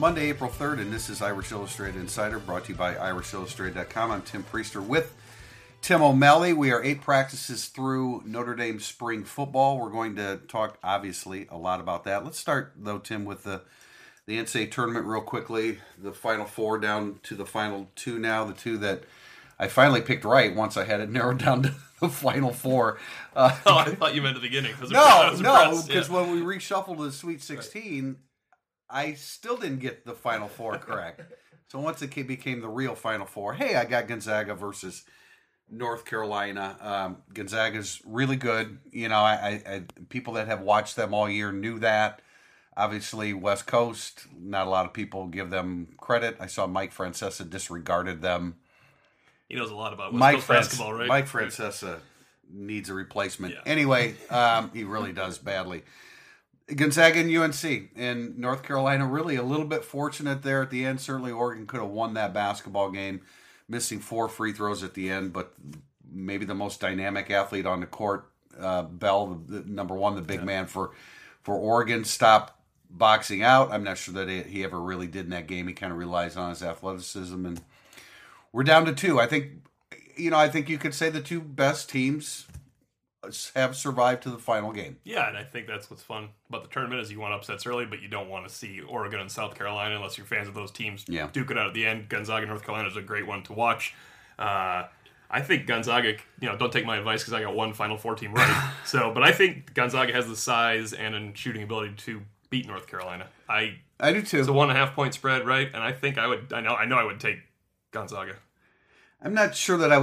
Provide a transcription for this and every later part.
Monday, April 3rd, and this is Irish Illustrated Insider, brought to you by IrishIllustrated.com. I'm Tim Priester with Tim O'Malley. We are 8 practices through Notre Dame spring football. We're going to talk, obviously, a lot about that. Let's start, though, Tim, with the NCAA tournament real quickly. The Final Four down to the Final Two now, the two that I finally picked right once I had it narrowed down to the Final Four. I thought you meant the beginning. No, because when we reshuffled the Sweet 16, I still didn't get the Final Four correct. So once it became the real Final Four, hey, I got Gonzaga versus North Carolina. Gonzaga's really good. You know, I people that have watched them all year knew that. Obviously, West Coast, not a lot of people give them credit. I saw Mike Francesa disregarded them. He knows a lot about West Coast basketball, right? Mike Francesa needs a replacement. Yeah. Anyway, he really does badly. Gonzaga and UNC. And North Carolina really a little bit fortunate there at the end. Certainly Oregon could have won that basketball game, missing 4 free throws at the end, but maybe the most dynamic athlete on the court, Bell, the number one, the big man for Oregon, stopped boxing out. I'm not sure that he ever really did in that game. He kind of relies on his athleticism, and we're down to 2. I think you could say the 2 best teams have survived to the final game. Yeah, and I think that's what's fun about the tournament is you want upsets early, but you don't want to see Oregon and South Carolina unless you're fans of those teams duke it out at the end. Gonzaga, North Carolina is a great one to watch. I think Gonzaga, don't take my advice because I got one Final Four team right. But I think Gonzaga has the size and shooting ability to beat North Carolina. I do too. It's a 1.5 point spread, right? And I think I know I would take Gonzaga. I'm not sure that I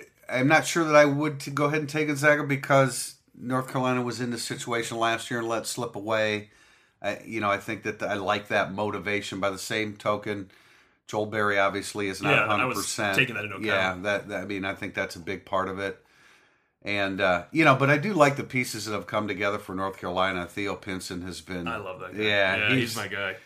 would to go ahead and take Gonzaga because North Carolina was in this situation last year and let slip away. I think that I like that motivation. By the same token, Joel Berry obviously is not 100%. I was taking that into account. Yeah, I think that's a big part of it. And but I do like the pieces that have come together for North Carolina. Theo Pinson has been. I love that guy. Yeah, he's my guy.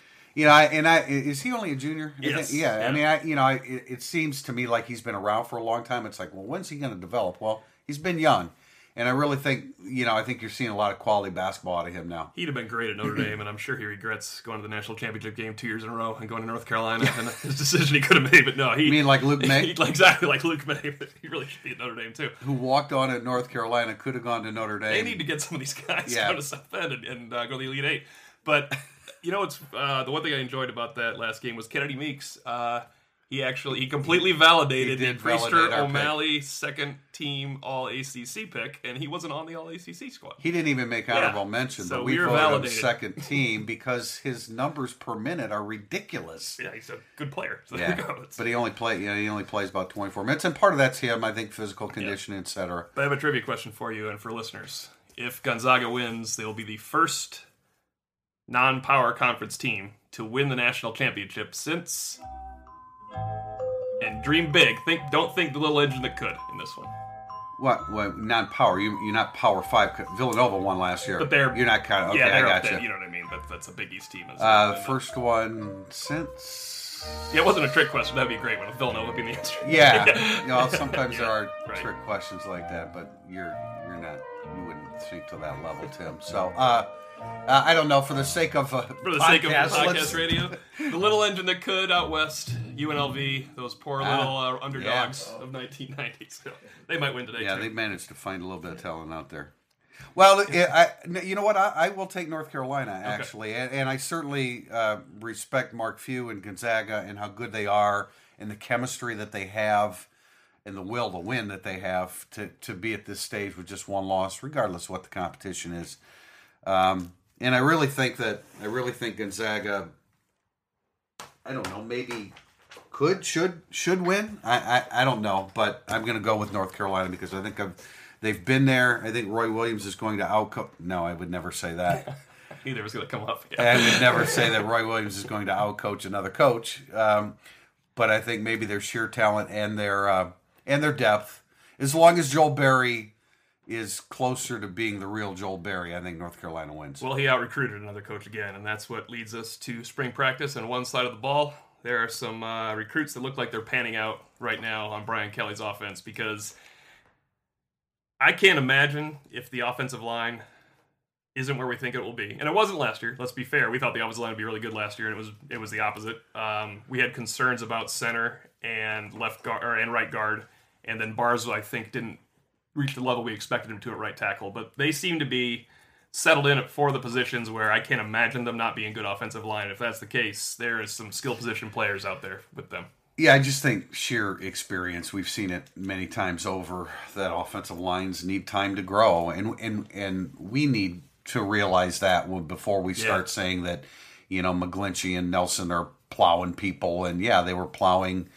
Is he only a junior? Yes. Yeah. I mean, it seems to me like he's been around for a long time. It's like, well, when's he going to develop? Well, he's been young, and I really think, I think you're seeing a lot of quality basketball out of him now. He'd have been great at Notre Dame, and I'm sure he regrets going to the national championship game 2 years in a row and going to North Carolina and his decision he could have made. But no, You mean like Luke May? Exactly like Luke May. He really should be at Notre Dame too. Who walked on at North Carolina, could have gone to Notre Dame. They need to get some of these guys down to South Bend and go to the Elite Eight. But it's the one thing I enjoyed about that last game was Kennedy Meeks. He completely validated the Priester O'Malley second team All ACC pick, and he wasn't on the All ACC squad. He didn't even make honorable mention, so but we voted him second team because his numbers per minute are ridiculous. Yeah, he's a good player. So there you go. But he only plays about 24 minutes, and part of that's him. I think physical conditioning, etc. But I have a trivia question for you and for listeners. If Gonzaga wins, they'll be the first non-power conference team to win the national championship since. And dream big. Don't think the little engine that could in this one. What non-power? You're not Power 5. Villanova won last year. But you're not kind of okay. Yeah, I got you. You know what I mean? That's a Big East team. The first one since. Yeah, it wasn't a trick question. That'd be a great one. If Villanova being the answer. Yeah. Sometimes there are trick questions like that, but you're not. You wouldn't think to that level, Tim. So. I don't know. For the sake of podcast radio, the little engine that could out west, UNLV, those poor little underdogs of 1990. So they might win today. Yeah, too. they managed to find a little bit of talent out there. Well, you know what? I will take North Carolina actually, and I certainly respect Mark Few and Gonzaga and how good they are, and the chemistry that they have, and the will to win that they have to be at this stage with just one loss, regardless of what the competition is. And I really think Gonzaga, I don't know, maybe should win. I don't know, but I'm going to go with North Carolina because I think they've been there. I think Roy Williams is going to outcoach. No, I would never say that. Neither was going to come up. Yeah. I would never say that Roy Williams is going to outcoach another coach. But I think maybe their sheer talent and their depth, as long as Joel Berry is closer to being the real Joel Berry, I think North Carolina wins. Well, he out-recruited another coach again, and that's what leads us to spring practice. On one side of the ball, there are some recruits that look like they're panning out right now on Brian Kelly's offense, because I can't imagine if the offensive line isn't where we think it will be. And it wasn't last year. Let's be fair. We thought the offensive line would be really good last year, and it was the opposite. We had concerns about center and left guard and right guard, and then Barzo, I think, didn't reach the level we expected him to at right tackle. But they seem to be settled in at 4 of the positions where I can't imagine them not being good offensive line. If that's the case, there is some skill position players out there with them. Yeah, I just think sheer experience. We've seen it many times over that offensive lines need time to grow, and we need to realize that before we start saying that, McGlinchey and Nelson are plowing people, and they were plowing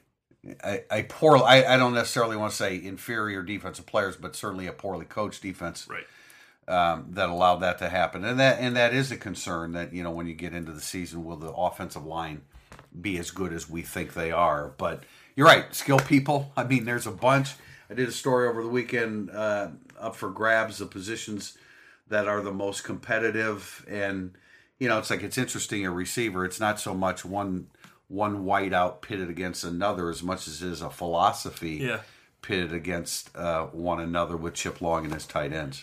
a poor. I don't necessarily want to say inferior defensive players, but certainly a poorly coached defense, right? That allowed that to happen, and that is a concern. That when you get into the season, will the offensive line be as good as we think they are? But you're right, skill people. I mean, there's a bunch. I did a story over the weekend up for grabs, the positions that are the most competitive, and it's interesting. A receiver, it's not so much one whiteout pitted against another as much as it is a philosophy pitted against one another with Chip Long and his tight ends.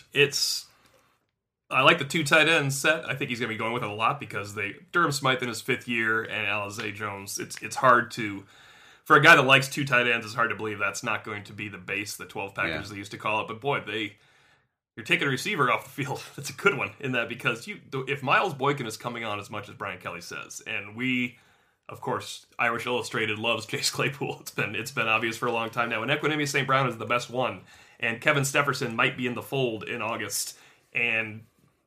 I like the 2 tight ends set. I think he's going to be going with it a lot because Durham Smythe in his 5th year and Alize Jones. It's hard to, for a guy that likes 2 tight ends, it's hard to believe that's not going to be the base, the 12 package they used to call it. But boy, you're taking a receiver off the field. That's a good one in that because if Miles Boykin is coming on as much as Brian Kelly says, and we, of course, Irish Illustrated loves Chase Claypool. It's been obvious for a long time now. And Equanimeous St. Brown is the best one, and Kevin Stepherson might be in the fold in August, and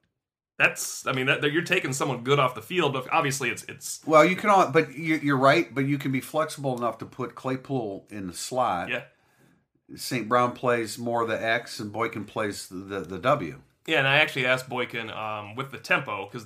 you're taking someone good off the field, but obviously it's. Well, you can but you're right. But you can be flexible enough to put Claypool in the slot. Yeah. St. Brown plays more the X, and Boykin plays the W. Yeah, and I actually asked Boykin with the tempo because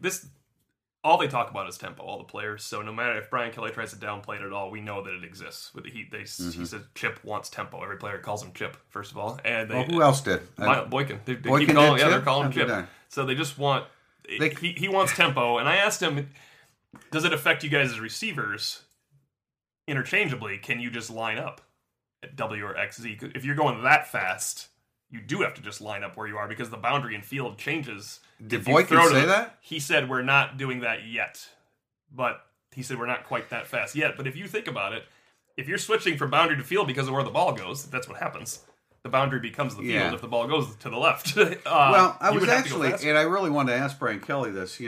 all they talk about is tempo, all the players. So no matter if Brian Kelly tries to downplay it at all, we know that it exists. He said Chip wants tempo. Every player calls him Chip, first of all. And who else did? Boykin. They Boykin keep calling, Chip? they're calling him Chip. So they just want. He wants tempo, and I asked him, does it affect you guys as receivers interchangeably? Can you just line up at W or XZ? If you're going that fast, you do have to just line up where you are because the boundary and field changes. Did Boykin say that? He said we're not doing that yet, but he said we're not quite that fast yet. But if you think about it, if you're switching from boundary to field because of where the ball goes, that's what happens. The boundary becomes the field if the ball goes to the left. Well, I was actually, and I really wanted to ask Brian Kelly this.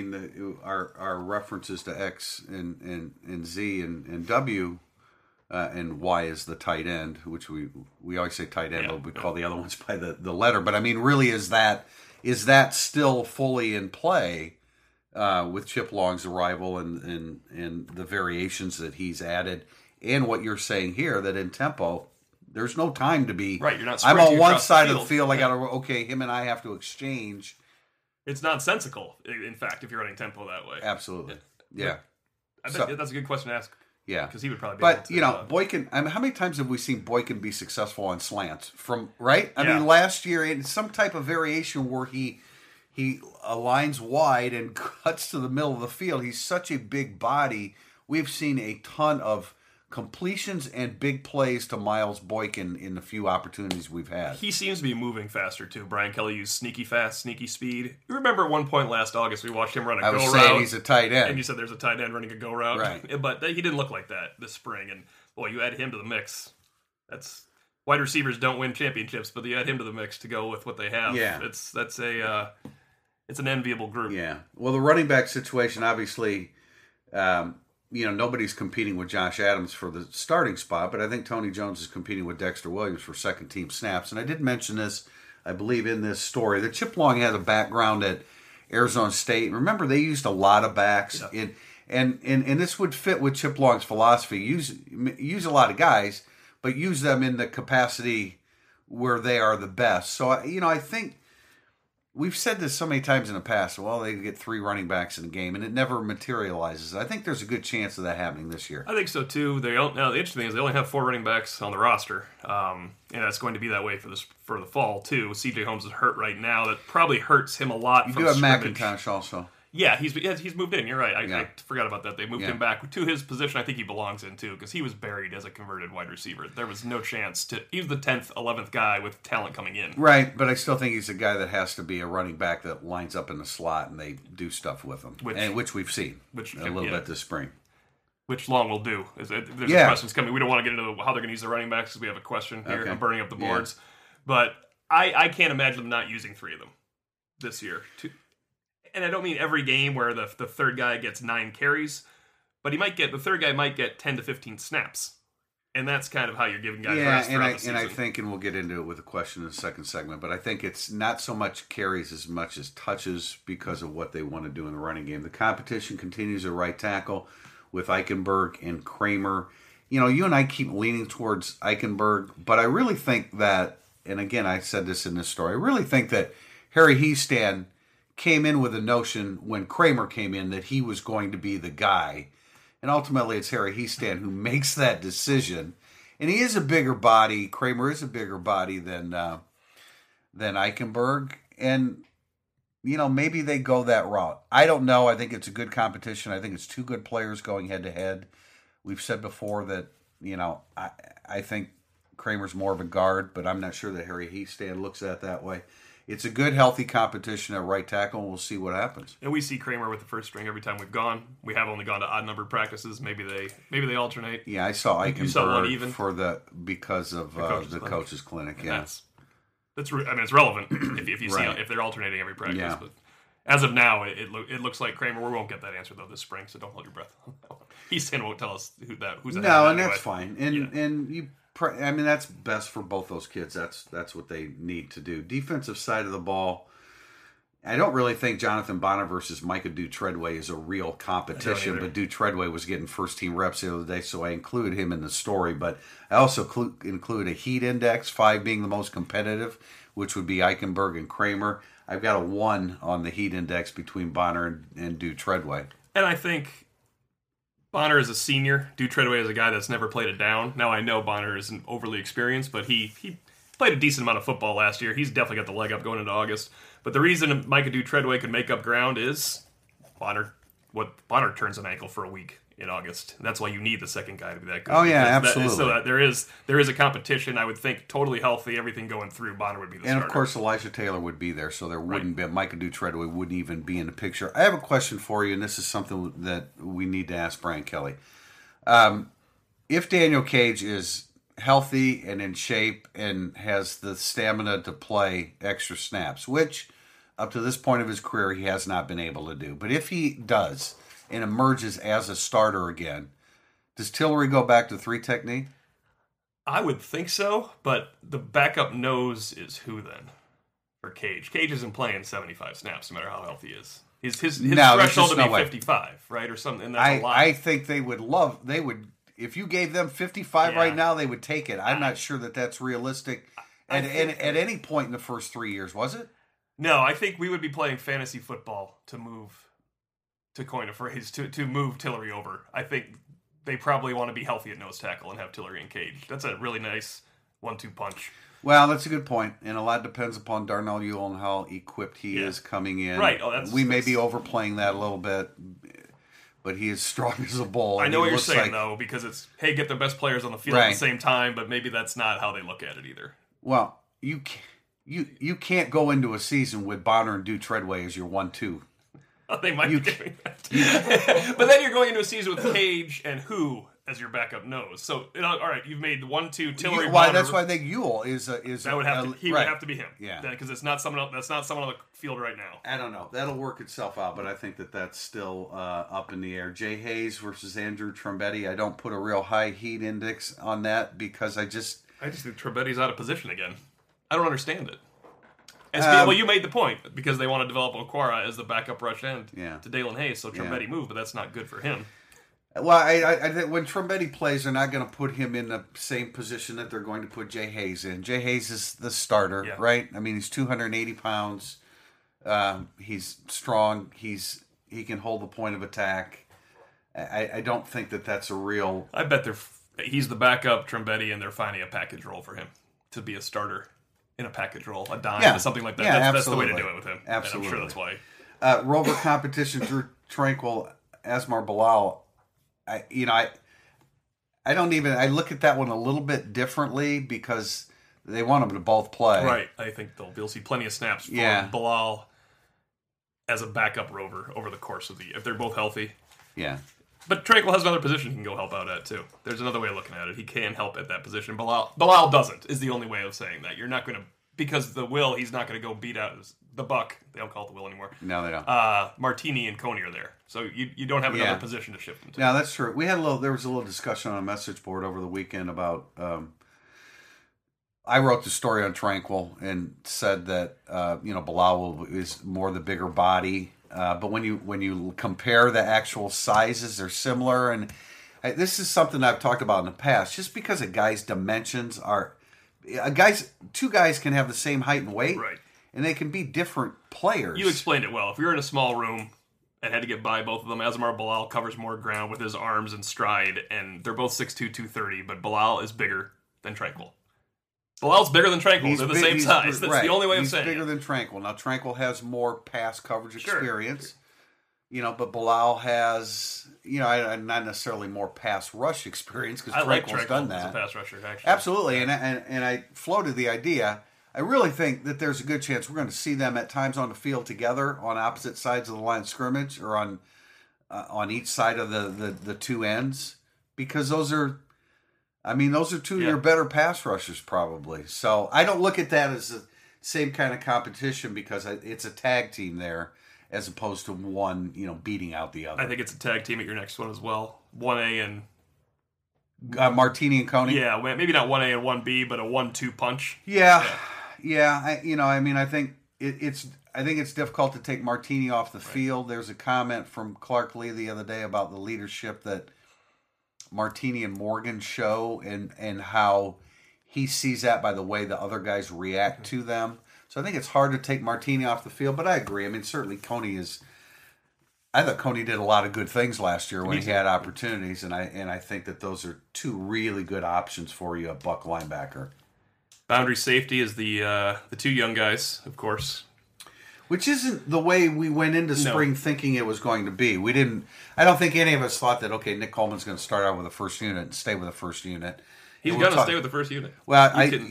Our references to X and Z and W. And Y is the tight end, which we always say tight end, but we call the other ones by the letter. But I mean, really, is that still fully in play with Chip Long's arrival and the variations that he's added, and what you're saying here that in tempo, there's no time to be right. You're not. I'm on one side of the field. I got to him and I have to exchange. It's nonsensical, in fact, if you're running tempo that way. Absolutely, yeah. I bet that's a good question to ask. Yeah, because he would probably. But Boykin. I mean, how many times have we seen Boykin be successful on slants? I mean, last year in some type of variation where he aligns wide and cuts to the middle of the field. He's such a big body. We've seen a ton of completions and big plays to Miles Boykin in the few opportunities we've had. He seems to be moving faster too. Brian Kelly used sneaky fast, sneaky speed. You remember at one point last August we watched him run a go route. I was saying he's a tight end. And you said there's a tight end running a go route. Right. But he didn't look like that this spring. And boy, you add him to the mix. That's wide receivers don't win championships, but you add him to the mix to go with what they have. Yeah. It's an enviable group. Yeah. Well, the running back situation, obviously, nobody's competing with Josh Adams for the starting spot, but I think Tony Jones is competing with Dexter Williams for second-team snaps. And I did mention this, I believe, in this story, that Chip Long has a background at Arizona State. Remember, they used a lot of backs, and this would fit with Chip Long's philosophy. Use a lot of guys, but use them in the capacity where they are the best. So, I think we've said this so many times in the past. Well, they get 3 running backs in a game, and it never materializes. I think there's a good chance of that happening this year. I think so too. The interesting thing is they only have 4 running backs on the roster, and that's going to be that way for the fall too. C.J. Holmes is hurt right now. That probably hurts him a lot. You do have McIntosh also. Yeah, he's moved in. You're right. I forgot about that. They moved him back to his position. I think he belongs in too, because he was buried as a converted wide receiver. There was no chance to. He was the 10th, 11th guy with talent coming in. Right, but I still think he's a guy that has to be a running back that lines up in the slot and they do stuff with him, which we've seen a little bit this spring. Which Long will do. There's questions coming. We don't want to get into how they're going to use the running backs because we have a question here. Okay. I'm burning up the boards, but I can't imagine them not using 3 of them this year. And I don't mean every game where the third guy gets 9 carries, but the third guy might get 10 to 15 snaps. And that's kind of how you're giving guys rest throughout the season. And I think, and we'll get into it with a question in the second segment, but I think it's not so much carries as much as touches because of what they want to do in the running game. The competition continues at right tackle with Eichenberg and Kramer. You know, you and I keep leaning towards Eichenberg, but I really think that, and again, I said this in this story, I really think that Harry Hiestand came in with a notion when Kramer came in that he was going to be the guy. And ultimately it's Harry Hiestand who makes that decision. And he is a bigger body. Kramer is a bigger body than Eichenberg. And, you know, maybe they go that route. I don't know. I think it's a good competition. I think it's 2 good players going head to head. We've said before that, you know, I think Kramer's more of a guard, but I'm not sure that Harry Hiestand looks at it that way. It's a good, healthy competition at right tackle, and we'll see what happens. And we see Kramer with the first string every time we've gone. We have only gone to odd-numbered practices. Maybe they alternate. Yeah, I saw Eichenberg because of the coach's clinic. Yeah, it's relevant if you see if they're alternating every practice. Yeah. But as of now, it looks like Kramer. We won't get that answer though this spring, so don't hold your breath. Hiestand won't tell us who's ahead. No, and that's fine. And you. I mean, that's best for both those kids. That's what they need to do. Defensive side of the ball, I don't really think Jonathan Bonner versus Micah Dew-Treadway is a real competition, but Dew-Treadway was getting first-team reps the other day, so I included him in the story. But I also include a heat index, 5 being the most competitive, which would be Eichenberg and Kramer. I've got a 1 on the heat index between Bonner and Dew-Treadway. And I think Bonner is a senior. Dew-Treadway is a guy that's never played it down. Now, I know Bonner isn't overly experienced, but he played a decent amount of football last year. He's definitely got the leg up going into August. But the reason Micah Dew-Treadway could make up ground is Bonner turns an ankle for a week in August. That's why you need the second guy to be that good. Oh, yeah, absolutely. So there is a competition. I would think totally healthy, everything going through, Bonner would be the starter. And, of course, Elijah Taylor would be there, so there wouldn't be Micah Dew-Treadway wouldn't even be in the picture. I have a question for you, and this is something that we need to ask Brian Kelly. If Daniel Cage is healthy and in shape and has the stamina to play extra snaps, which up to this point of his career he has not been able to do, but if he does and emerges as a starter again, does Tillery go back to 3 technique? I would think so, but the backup nose is who then? For Cage. Cage isn't playing 75 snaps no matter how healthy he is. His threshold to be 55, right? Or something. And that's a lot. I think they would if you gave them 55 right now, they would take it. I'm not sure that that's realistic at any point in the first 3 years, was it? No, I think we would be playing fantasy football to coin a phrase, to move Tillery over. I think they probably want to be healthy at nose tackle and have Tillery and Cage. That's a really nice 1-2 punch. Well, that's a good point, and a lot depends upon Darnell Ewell and how equipped he is coming in. Right. We may be overplaying that a little bit, but he is strong as a bull. I know what you're saying, though, because it's, hey, get the best players on the field at the same time, but maybe that's not how they look at it either. Well, you can't go into a season with Bonner and Dew-Treadway as your 1-2. They might be doing that. But then you're going into a season with Cage and who as your backup nose. So, all right, you've made 1-2 Tillery. That's why I think Ewell is that would have to would have to be him. Yeah, because it's not someone else. That's not someone on the field right now. I don't know. That'll work itself out, but I think that's still up in the air. Jay Hayes versus Andrew Trombetti. I don't put a real high heat index on that because I just think Trombetti's out of position again. I don't understand it. Well, you made the point because they want to develop Okwara as the backup rush end to Dalen Hayes, so Trombetti moved, but that's not good for him. Well, I think when Trombetti plays, they're not going to put him in the same position that they're going to put Jay Hayes in. Jay Hayes is the starter, right? I mean, he's 280 pounds. He's strong. He can hold the point of attack. I don't think that's a real... I bet he's the backup Trombetti, and they're finding a package role for him to be a starter. In a package role, a dime, something like that. That's the way to do it with him. Absolutely. And I'm sure that's why. Rover competition, Drew Tranquill, Asmar Bilal. I look at that one a little bit differently because they want them to both play. Right. I think we'll see plenty of snaps for Bilal as a backup Rover over the course of the year, if they're both healthy. Yeah. But Tranquill has another position he can go help out at, too. There's another way of looking at it. He can help at that position. Bilal doesn't, is the only way of saying that. You're not going to, because the Will, he's not going to go beat out the Buck. They don't call it the Will anymore. No, they don't. Martini and Coney are there. So you don't have another position to shift them to. No, that's true. There was a little discussion on a message board over the weekend about, I wrote the story on Tranquill and said that, Bilal is more the bigger body. But when you compare the actual sizes, they're similar. And this is something I've talked about in the past. Just because a guy's dimensions two guys can have the same height and weight. Right. And they can be different players. You explained it well. If you're in a small room and had to get by both of them, Asmar Bilal covers more ground with his arms and stride, and they're both 6'2", 230, but Bilal is bigger than Tranquill. Bilal's bigger than Tranquill. They're the same size. That's the only way of saying it. He's bigger than Tranquill. Now, Tranquill has more pass coverage experience, but Bilal has, not necessarily more pass rush experience because Tranquill's done that. As a pass rusher, actually. Absolutely, and I floated the idea. I really think that there's a good chance we're going to see them at times on the field together on opposite sides of the line of scrimmage or on each side of the two ends because those are two of your better pass rushers probably. So I don't look at that as the same kind of competition because it's a tag team there as opposed to one, beating out the other. I think it's a tag team at your next one as well. 1A and... Martini and Coney? Yeah, maybe not 1A and 1B, but a 1-2 punch. Yeah. I think it's difficult to take Martini off the field. There's a comment from Clark Lee the other day about the leadership that Martini and Morgan show and how he sees that by the way the other guys react to them. So I think it's hard to take Martini off the field, but I agree. I mean, certainly I thought Coney did a lot of good things last year when he had opportunities, and I think that those are two really good options for you, a Buck linebacker. Boundary safety is the two young guys, of course. Which isn't the way we went into spring thinking it was going to be. I don't think any of us thought that, okay, Nick Coleman's going to start out with the first unit and stay with the first unit. He's going to stay with the first unit. Well,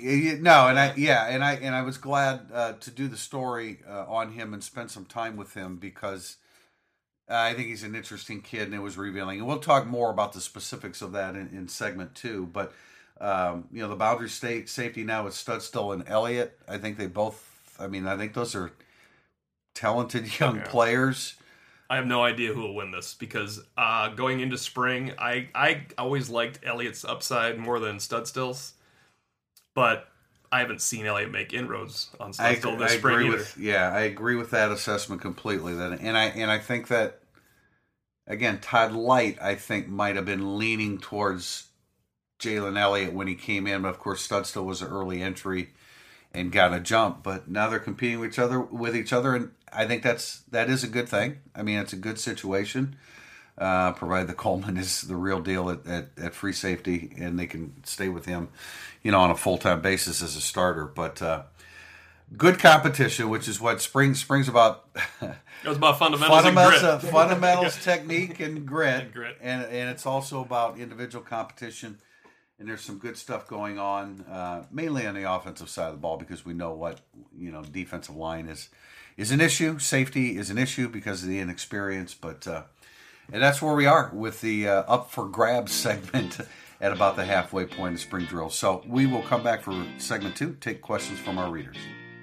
I was glad to do the story on him and spend some time with him because I think he's an interesting kid and it was revealing. And we'll talk more about the specifics of that in segment 2. But, the boundary safety now with Studstill and Elliott, I think I think those are talented young players. I have no idea who will win this because going into spring, I always liked Elliott's upside more than Studstill's, but I haven't seen Elliott make inroads on Studstill this spring either. I agree with that assessment completely. And I think that again, Todd Light I think might have been leaning towards Jalen Elliott when he came in, but of course Studstill was an early entry and got a jump, but now they're competing with each other, and I think that is a good thing. I mean, it's a good situation, provided that Coleman is the real deal at free safety, and they can stay with him, on a full-time basis as a starter. But good competition, which is what spring's about. It was about fundamentals and grit. Fundamentals, technique, and grit. And it's also about individual competition. And there's some good stuff going on, mainly on the offensive side of the ball, because we know what defensive line is an issue. Safety is an issue because of the inexperience. But and that's where we are with the up for grabs segment at about the halfway point of spring drill. So we will come back for segment 2. Take questions from our readers.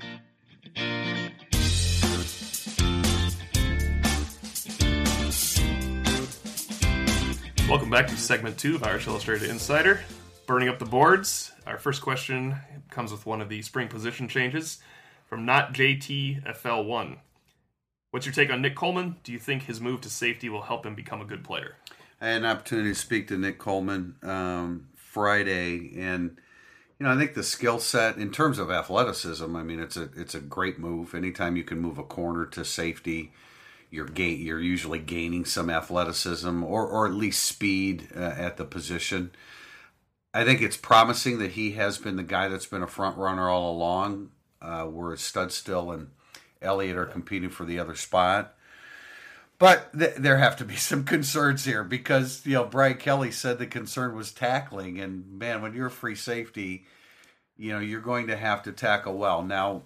Welcome back to segment 2 of Irish Illustrated Insider. Burning up the boards. Our first question comes with one of the spring position changes from Not JT FL1. What's your take on Nick Coleman? Do you think his move to safety will help him become a good player? I had an opportunity to speak to Nick Coleman Friday, and I think the skill set in terms of athleticism, I mean, it's a great move. Anytime you can move a corner to safety, you're usually gaining some athleticism or at least speed at the position. I think it's promising that he has been the guy that's been a front runner all along, whereas Studstill and Elliott are competing for the other spot. But there have to be some concerns here because, Brian Kelly said the concern was tackling. And, man, when you're a free safety, you're going to have to tackle well. Now,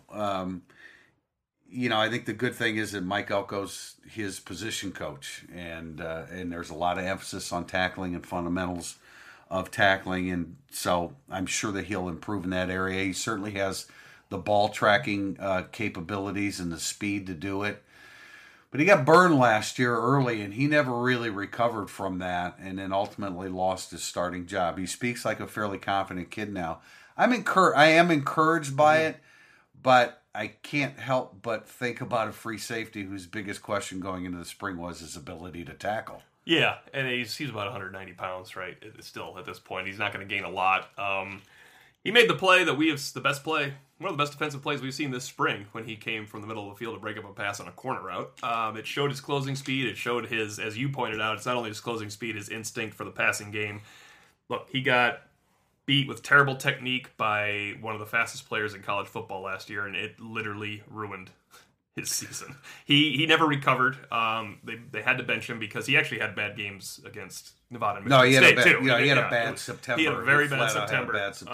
I think the good thing is that Mike Elko's his position coach. And there's a lot of emphasis on tackling and fundamentals of tackling. And so I'm sure that he'll improve in that area. He certainly has the ball tracking capabilities and the speed to do it. But he got burned last year early, and he never really recovered from that, and then ultimately lost his starting job. He speaks like a fairly confident kid now. I am encouraged by it, but I can't help but think about a free safety whose biggest question going into the spring was his ability to tackle. Yeah, and he's about 190 pounds, right? Still at this point, he's not going to gain a lot. He made the play that one of the best defensive plays we've seen this spring when he came from the middle of the field to break up a pass on a corner route. It showed his closing speed. It showed his, as you pointed out, it's not only his closing speed, his instinct for the passing game. Look, he got beat with terrible technique by one of the fastest players in college football last year, and it literally ruined his season. He never recovered. They had to bench him because he actually had bad games against Nevada and Michigan State too. He had a bad September. He had a very bad September.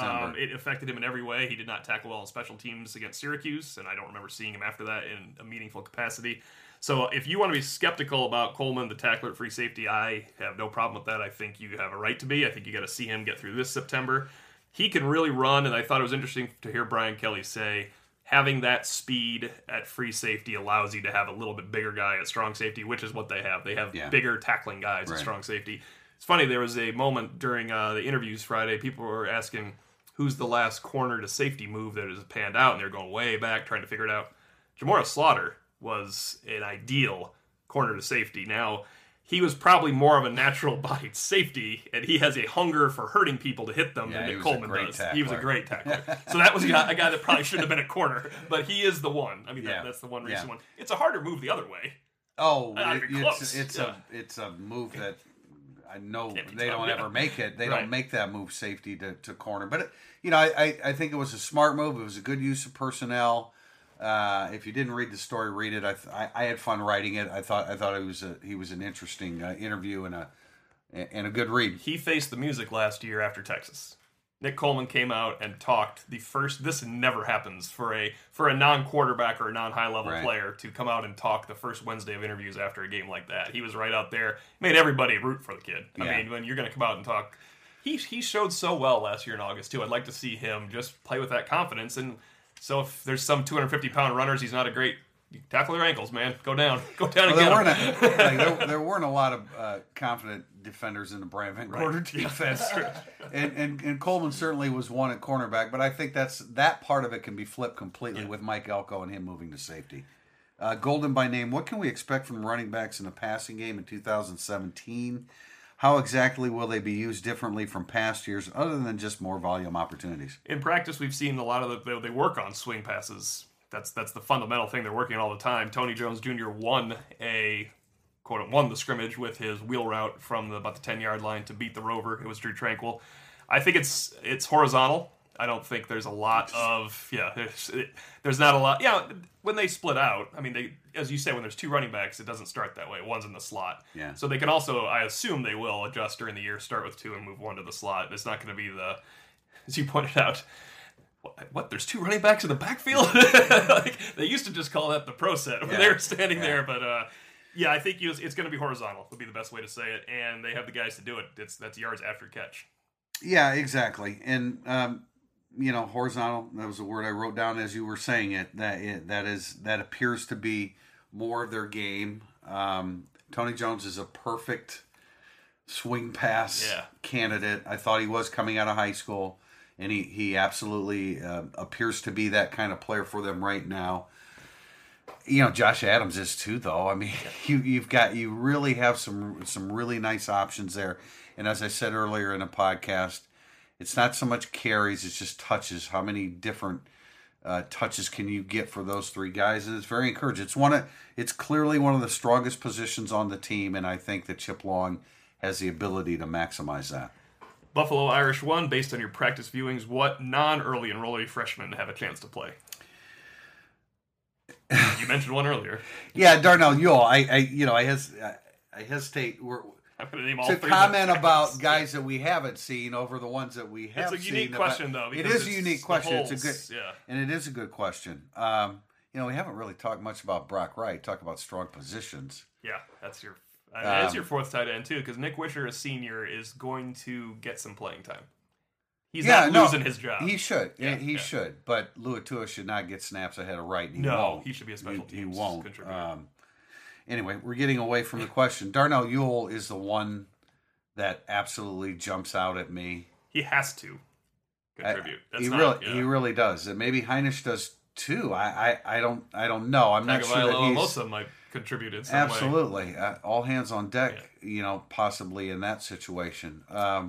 It affected him in every way. He did not tackle well on special teams against Syracuse, and I don't remember seeing him after that in a meaningful capacity. So if you want to be skeptical about Coleman, the tackler at free safety, I have no problem with that. I think you have a right to be. I think you got to see him get through this September. He can really run, and I thought it was interesting to hear Brian Kelly say having that speed at free safety allows you to have a little bit bigger guy at strong safety, which is what they have. They have bigger tackling guys at strong safety. It's funny, there was a moment during the interviews Friday, people were asking who's the last corner to safety move that has panned out, and they're going way back trying to figure it out. Jamora Slaughter was an ideal corner to safety. Now, he was probably more of a natural-bodied safety, and he has a hunger for hurting people to hit them than Nick Coleman does. Tackler. He was a great tackler. So that was a guy that probably shouldn't have been a corner, but he is the one. I mean, that's the one recent one. It's a harder move the other way. Oh, it's a move that I know they don't ever make it. They don't make that move safety to corner. But, I think it was a smart move. It was a good use of personnel. If you didn't read the story, read it. I had fun writing it. I thought he was an interesting interview and a good read. He faced the music last year after Texas. Nick Coleman came out and talked the first. This never happens for a non-quarterback or a non-high-level player to come out and talk the first Wednesday of interviews after a game like that. He was right out there, made everybody root for the kid. I mean, when you're going to come out and talk, he showed so well last year in August too. I'd like to see him just play with that confidence. And so if there's some 250-pound runners, he's not a great. Tackle their ankles, man. Go down again. There weren't a lot of confident defenders in the Brian Van Gorder defense, and Coleman certainly was one at cornerback. But I think that part of it can be flipped completely with Mike Elko and him moving to safety. Golden by name. What can we expect from running backs in the passing game in 2017? How exactly will they be used differently from past years, other than just more volume opportunities? In practice, we've seen a lot of they work on swing passes. That's the fundamental thing they're working on all the time. Tony Jones Jr. won the scrimmage with his wheel route from about the 10-yard line to beat the Rover. It was Drew Tranquill. I think it's horizontal. I don't think there's a lot of there's not a lot. Yeah, when they split out, I mean, they, as you say, when there's two running backs, it doesn't start that way. One's in the slot. Yeah. So they can also, I assume they will adjust during the year, start with two and move one to the slot. It's not going to be as you pointed out. What? There's two running backs in the backfield? They used to just call that the pro set when they were standing there. But I think it's going to be horizontal. Would be the best way to say it. And they have the guys to do it. That's yards after catch. Yeah, exactly. And horizontal. That was a word I wrote down as you were saying it. That appears to be more of their game. Tony Jones is a perfect swing pass candidate. I thought he was coming out of high school. And he absolutely appears to be that kind of player for them right now. Josh Adams is too, though. I mean, you really have some really nice options there. And as I said earlier in the podcast, it's not so much carries; it's just touches. How many different touches can you get for those three guys? And it's very encouraging. It's clearly one of the strongest positions on the team, and I think that Chip Long has the ability to maximize that. Buffalo Irish 1, based on your practice viewings, what non-early enrollee freshmen have a chance to play? You mentioned one earlier. Yeah, Darnell Ewell. I hesitate. To comment about guys that we haven't seen over the ones that we have seen. It's a unique question, though. It is a unique question. It's a good, and it is a good question. We haven't really talked much about Brock Wright. Talk about strong positions. Yeah, that's your fourth tight end too, because Nick Wisher, a senior, is going to get some playing time. He's not losing his job. He should. He should. But Luatua should not get snaps ahead of Wright. He should be a special teams contributor. Anyway, we're getting away from the question. Darnell Ewell is the one that absolutely jumps out at me. He has to contribute. He really does. And maybe Heinisch does too. I don't know. I'm not sure that Mosa might contribute in some way. Absolutely. All hands on deck, possibly in that situation.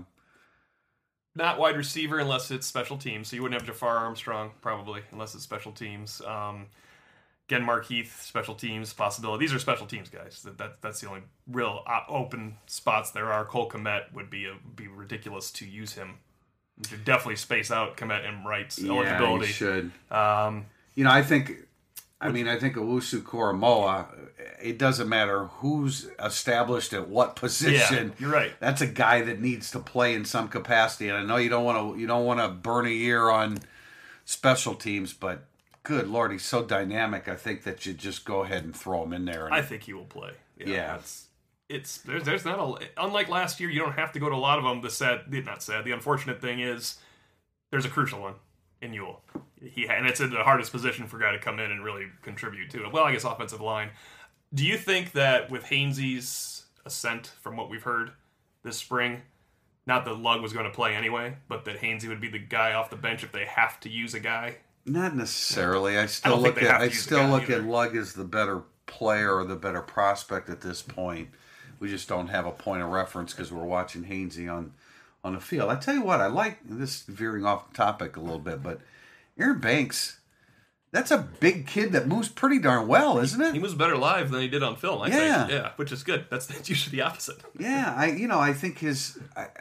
Not wide receiver unless it's special teams. So you wouldn't have Jafar Armstrong, probably, unless it's special teams. Genmark Heath, special teams possibility. These are special teams guys. That's the only real open spots there are. Cole Kmet would be ridiculous to use him. You should definitely space out Kmet and Wright's eligibility. You should. I think Owusu Koromoa, it doesn't matter who's established at what position. Yeah, you're right. That's a guy that needs to play in some capacity. And I know you don't want to burn a year on special teams, but good Lord, he's so dynamic. I think that you just go ahead and throw him in there. I think he will play. Yeah. There's not unlike last year, you don't have to go to a lot of them. The unfortunate thing is there's a crucial one in Ewell. And it's in the hardest position for a guy to come in and really contribute to it. Well, I guess offensive line. Do you think that with Hainsey's ascent, from what we've heard this spring, not that Lugg was going to play anyway, but that Hainsey would be the guy off the bench if they have to use a guy? Not necessarily. I still look at Lugg as the better player or the better prospect at this point. We just don't have a point of reference because we're watching Hainsey on the field. I tell you what, I like this, veering off topic a little bit, but Aaron Banks, that's a big kid that moves pretty darn well, isn't it? He moves better live than he did on film, I think. Yeah, which is good. That's usually the opposite. Yeah, I think is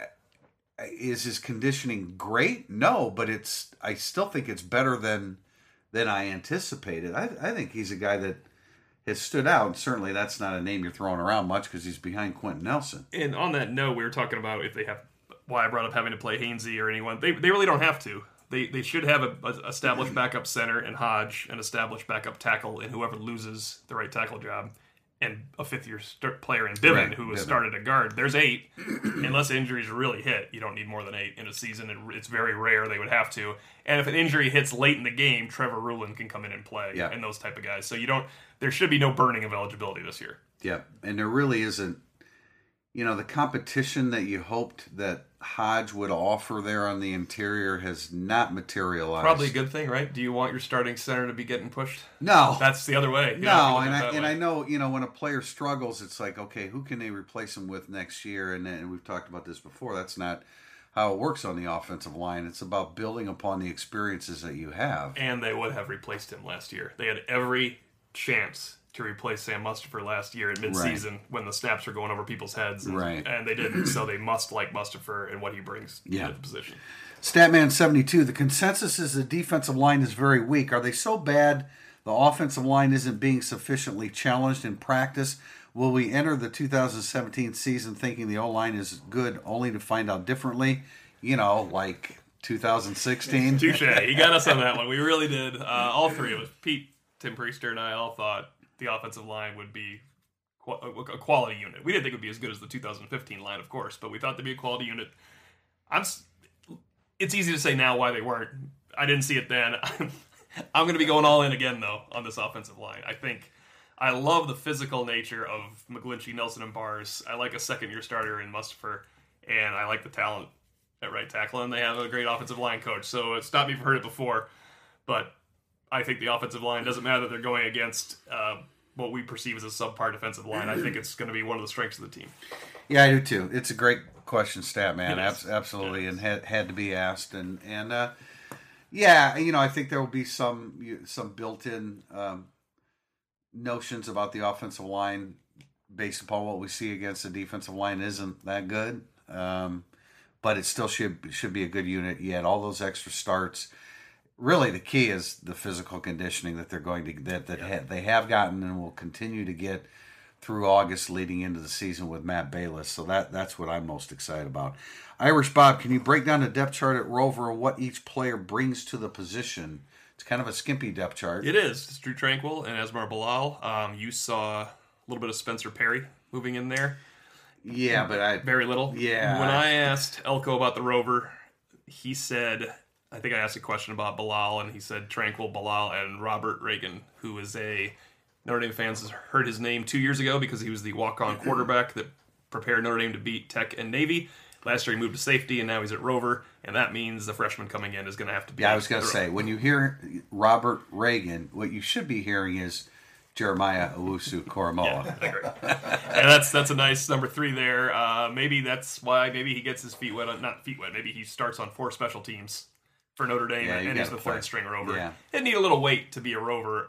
his conditioning great? No, but I still think it's better than I anticipated. I think he's a guy that has stood out, and certainly that's not a name you're throwing around much because he's behind Quentin Nelson. And on that note, we were talking about if they have, why I brought up having to play Hainsey or anyone. They really don't have to. They should have an established backup center in Hodge, an established backup tackle in whoever loses the right tackle job, and a fifth-year player in Bivin who has started at guard. There's 8. Unless injuries really hit, you don't need more than 8 in a season. It's very rare they would have to. And if an injury hits late in the game, Trevor Rulin can come in and play, and those type of guys. So there should be no burning of eligibility this year. Yeah, and there really isn't. The competition that you hoped that Hodge would offer there on the interior has not materialized. Probably a good thing, right? Do you want your starting center to be getting pushed? No. That's the other way. No, I know, when a player struggles, it's like, okay, who can they replace him with next year? And we've talked about this before. That's not how it works on the offensive line. It's about building upon the experiences that you have. And they would have replaced him last year. They had every chance to replace Sam Mustipher last year at midseason when the snaps were going over people's heads. And they didn't, so they must like Mustipher and what he brings to the position. Statman72, the consensus is the defensive line is very weak. Are they so bad the offensive line isn't being sufficiently challenged in practice? Will we enter the 2017 season thinking the O-line is good only to find out differently? Like 2016? Touche. He got us on that one. We really did. All three of us, Pete, Tim Priester, and I all thought the offensive line would be a quality unit. We didn't think it would be as good as the 2015 line, of course, but we thought they'd be a quality unit. It's easy to say now why they weren't. I didn't see it then. I'm going to be going all in again, though, on this offensive line. I love the physical nature of McGlinchey, Nelson, and Bars. I like a second-year starter in Mustipher, and I like the talent at right tackle, and they have a great offensive line coach. So it's stopped me from heard it before, but I think the offensive line doesn't matter that they're going against what we perceive as a subpar defensive line. I think it's going to be one of the strengths of the team. Yeah, I do too. It's a great question, Stat Man. Absolutely, and had to be asked. And I think there will be some built-in notions about the offensive line based upon what we see against the defensive line isn't that good. But it still should be a good unit. You had all those extra starts. really the key is the physical conditioning that they're going to they have gotten and will continue to get through August leading into the season with Matt Balis. So that's what I'm most excited about. Irish Bob, can you break down the depth chart at Rover and what each player brings to the position? It's kind of a skimpy depth chart. It is. It's Drue Tranquill and Esmar Bilal. You saw a little bit of Spencer Perry moving in there. Yeah, but very little. Yeah. When I asked Elko about the Rover, he said, I think I asked a question about Bilal, and he said Tranquill, Bilal, and Robert Reagan, who is a Notre Dame fans heard his name 2 years ago because he was the walk-on quarterback that prepared Notre Dame to beat Tech and Navy. Last year he moved to safety, and now he's at Rover, and that means the freshman coming in is going to have to be... Yeah, I was going to say, when you hear Robert Reagan, what you should be hearing is Jeremiah Owusu-Koramoah. Yeah, I agree. And that's a nice number 3 there. Maybe that's why he gets his feet wet. Not feet wet. Maybe he starts on 4 special teams for Notre Dame, and he's the third-string Rover. Yeah. It need a little weight to be a Rover.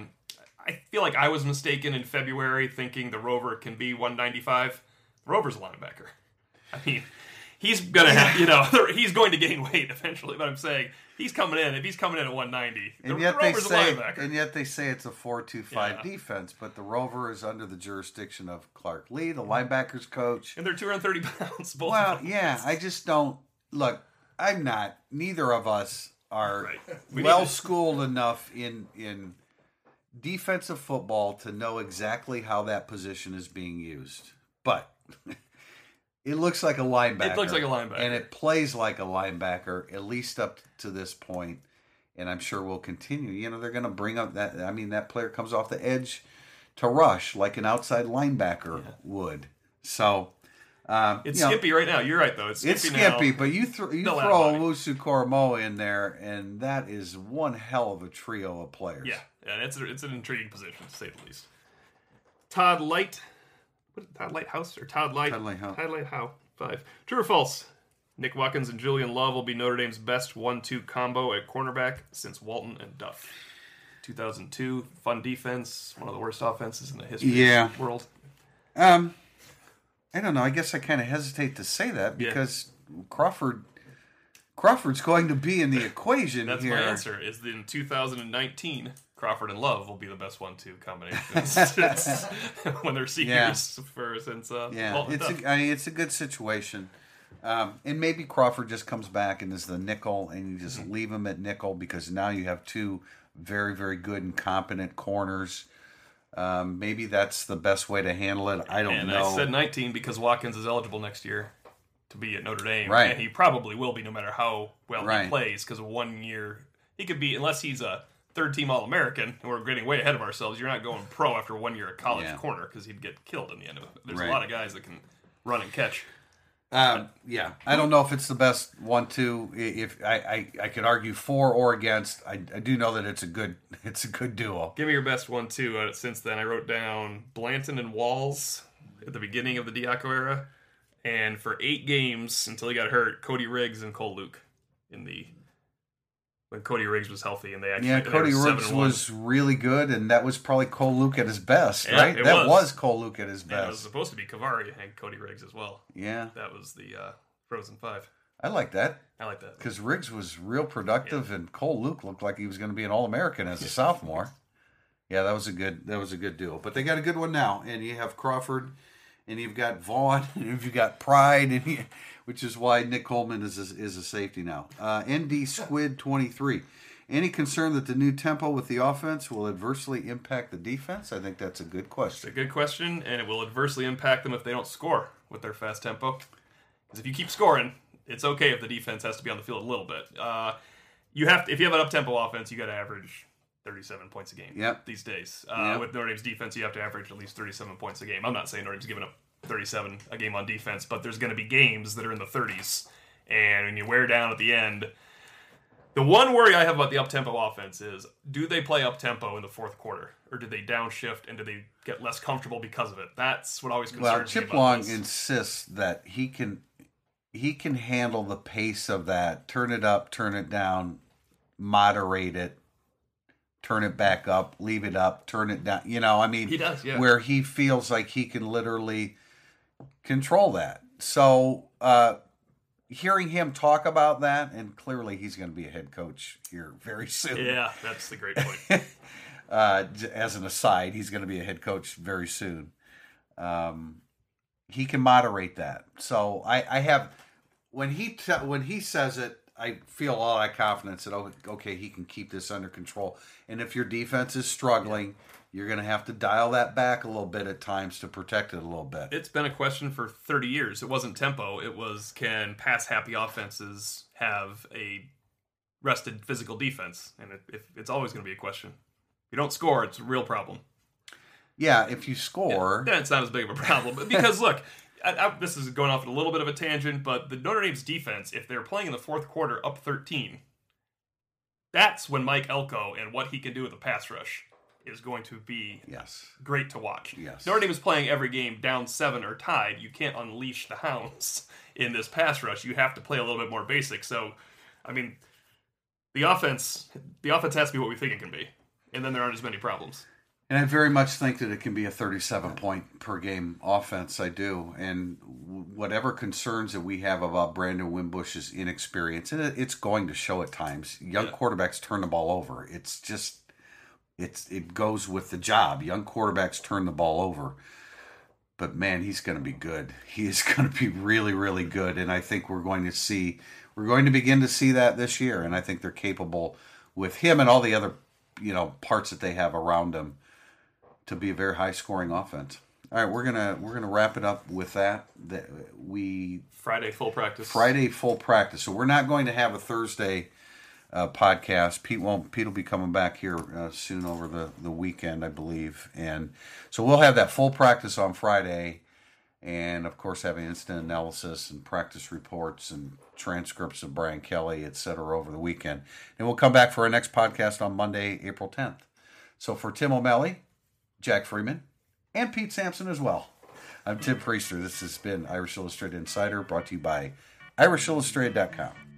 I feel like I was mistaken in February thinking the Rover can be 195. The Rover's a linebacker. I mean, he's going to have, he's going to gain weight eventually, but I'm saying he's coming in. If he's coming in at 190, the Rover's a linebacker. And yet they say it's a 4-2-5 defense, but the Rover is under the jurisdiction of Clark Lee, the linebackers coach. And they're 230 pounds, both Well, of them. yeah, I just don't... Look, I'm not... Neither of us are well-schooled enough in defensive football to know exactly how that position is being used. But it looks like a linebacker. It looks like a linebacker. And it plays like a linebacker, at least up to this point. And I'm sure will continue. They're going to bring up that... I mean, that player comes off the edge to rush like an outside linebacker would. So... it's skimpy right now. You're right, though. It's skimpy, but you throw Owusu-Koramoah in there, and that is one hell of a trio of players. Yeah, it's an intriguing position, to say the least. Todd Lighthouse? Todd Lighthouse, 5. True or false? Nick Watkins and Julian Love will be Notre Dame's best 1-2 combo at cornerback since Walton and Duff. 2002, fun defense, one of the worst offenses in the history of the world. I don't know. I guess I kind of hesitate to say that because Crawford's going to be in the equation That's here. My answer is that in 2019, Crawford and Love will be the best 1-2 combination when they're seniors since it's a good situation. And maybe Crawford just comes back and is the nickel, and you just leave him at nickel because now you have 2 very, very good and competent corners. Maybe that's the best way to handle it. I don't know. I said 19 because Watkins is eligible next year to be at Notre Dame. Right. And he probably will be no matter how well he plays because 1 year, he could be, unless he's a third-team All-American, and we're getting way ahead of ourselves, you're not going pro after 1 year at college corner because he'd get killed in the end of it. There's a lot of guys that can run and catch. I don't know if it's the best 1-2. If I could argue for or against, I do know that it's a good duo. Give me your best 1-2 since then. I wrote down Blanton and Walls at the beginning of the Diaco era, and for 8 games until he got hurt, Cody Riggs and Cole Luke when Cody Riggs was healthy, and they actually Cody Riggs was really good, and that was probably Cole Luke at his best, right? That was Cole Luke at his best. It was supposed to be Kavari and Cody Riggs as well. Yeah, that was the Frozen 5. I like that. Because Riggs was real productive, and Cole Luke looked like he was going to be an All-American as a sophomore. Yeah, that was a good duo. But they got a good one now, and you have Crawford, and you've got Vaughn, and you've got Pride, which is why Nick Coleman is a safety now. ND Squid 23. Any concern that the new tempo with the offense will adversely impact the defense? I think that's a good question. It's a good question, and it will adversely impact them if they don't score with their fast tempo. Because if you keep scoring, it's okay if the defense has to be on the field a little bit. If you have an up-tempo offense, you got to average 37 points a game these days. With Notre Dame's defense, you have to average at least 37 points a game. I'm not saying Notre Dame's giving up 37 a game on defense, but there's going to be games that are in the 30s, and when you wear down at the end, the one worry I have about the up-tempo offense is, do they play up-tempo in the fourth quarter, or do they downshift, and do they get less comfortable because of it? That's what always concerns me about Chip Long insists that he can handle the pace of that, turn it up, turn it down, moderate it, turn it back up, leave it up, turn it down. He does, where he feels like he can literally control that. So, hearing him talk about that, and clearly he's going to be a head coach here very soon. Yeah, that's the great point. As an aside, he's going to be a head coach very soon. He can moderate that. So I have, when he says it, I feel a lot of confidence that, okay, he can keep this under control. And if your defense is struggling, you're going to have to dial that back a little bit at times to protect it a little bit. It's been a question for 30 years. It wasn't tempo. It was, can pass-happy offenses have a rested physical defense? And it's always going to be a question. If you don't score, it's a real problem. Yeah, if you score... then it's not as big of a problem. Because, look, this is going off at a little bit of a tangent, but the Notre Dame's defense, if they're playing in the fourth quarter up 13, that's when Mike Elko and what he can do with the pass rush is going to be great to watch. Yes. Notre Dame is playing every game down 7 or tied. You can't unleash the hounds in this pass rush. You have to play a little bit more basic. So, I mean, the offense has to be what we think it can be. And then there aren't as many problems. And I very much think that it can be a 37-point per game offense. I do. And whatever concerns that we have about Brandon Wimbush's inexperience, and it's going to show at times. Young quarterbacks turn the ball over. It's just... It goes with the job. Young quarterbacks turn the ball over. But, man, he's going to be good. He is going to be really, really good. And I think we're going to begin to see that this year. And I think they're capable with him and all the other, parts that they have around him to be a very high-scoring offense. All right, we're gonna wrap it up with that. Friday full practice. So we're not going to have a Thursday podcast. Pete will be coming back here soon over the weekend, I believe, and so we'll have that full practice on Friday, and of course have an instant analysis and practice reports and transcripts of Brian Kelly, etc. over the weekend, and we'll come back for our next podcast on Monday, April 10th. So for Tim O'Malley, Jack Freeman, and Pete Sampson as well, I'm Tim Priester. This has been Irish Illustrated Insider, brought to you by IrishIllustrated.com.